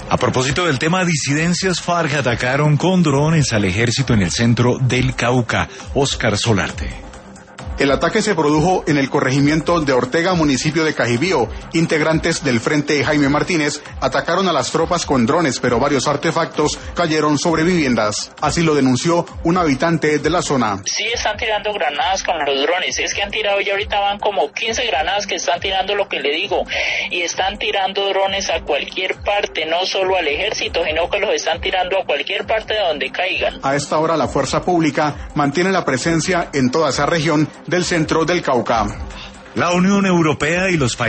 A propósito del tema disidencias, FARC atacaron con drones al ejército en el centro del Cauca. Oscar Solarte. El ataque se produjo en el corregimiento de Ortega, municipio de Cajibío. Integrantes del Frente Jaime Martínez atacaron a las tropas con drones, pero varios artefactos cayeron sobre viviendas. Así lo denunció un habitante de la zona. Sí, están tirando granadas con los drones. Es que han tirado, ya ahorita van como 15 granadas que están tirando, lo que le digo. Y están tirando drones a cualquier parte, no solo al ejército, sino que los están tirando a cualquier parte de donde caigan. A esta hora la fuerza pública mantiene la presencia en toda esa región del centro del Cauca. La Unión Europea y los países